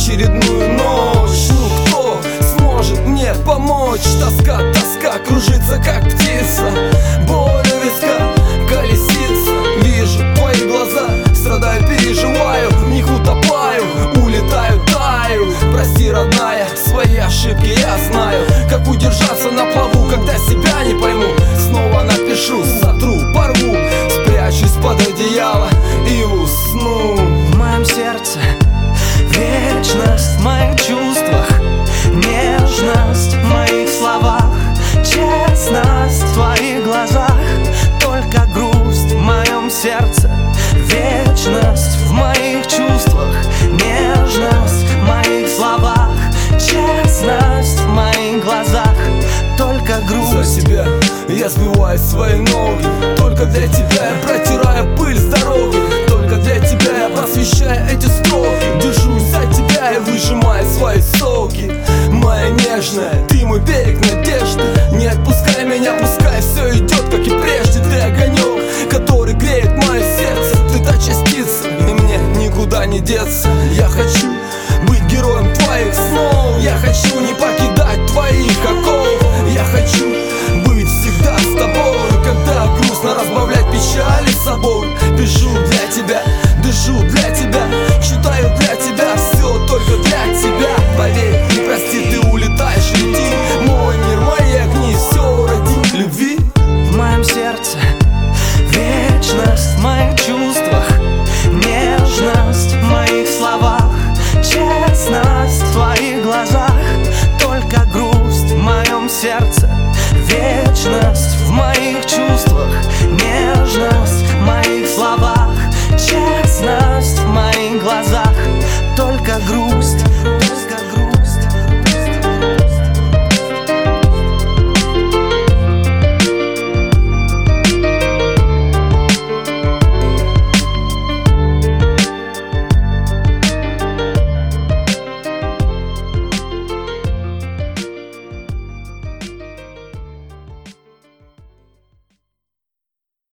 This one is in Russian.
очередную ночь. Ну кто сможет мне помочь? Тоска, тоска кружится как птица, боль у виска колесица. Вижу твои глаза, страдаю, переживаю, в них утопаю, улетаю, таю. Прости, родная, свои ошибки я знаю. Как удержаться на плаву, когда себя не пойму? Снова напишу, сотру, порву, спрячусь под одеяло и усну. В моем сердце вечность, в моих чувствах нежность, в моих словах честность, в твоих глазах только грусть. В моем сердце вечность, в моих чувствах нежность, в моих словах честность, в моих глазах только грусть. За тебя я сбиваю свои ноги, только для тебя я протираю пыль с дороги, только для тебя я посвящаю эти строки. Держусь за тебя и выжимаю свои соки. Моя нежная, ты мой берег надежды. Не отпускай меня, пускай все идет, как и прежде. Ты огонек, который греет мое сердце. Ты та частица, и мне никуда не деться. Я хочу быть героем твоих снов. Я хочу не покидать твоих оков. Я хочу быть всегда с тобой. Когда грустно, разбавлять печали собой. Пишу для тебя, дышу для тебя, читаю для тебя, все только для тебя. Поверь и прости, ты улетаешь, лети. Мой мир, мои огни, все ради любви. В моем сердце вечность, в моих чувствах нежность, в моих словах честность, в твоих глазах только грусть. В моем сердце вечность, в моих чувствах нежность, в моих словах честность, в моих глазах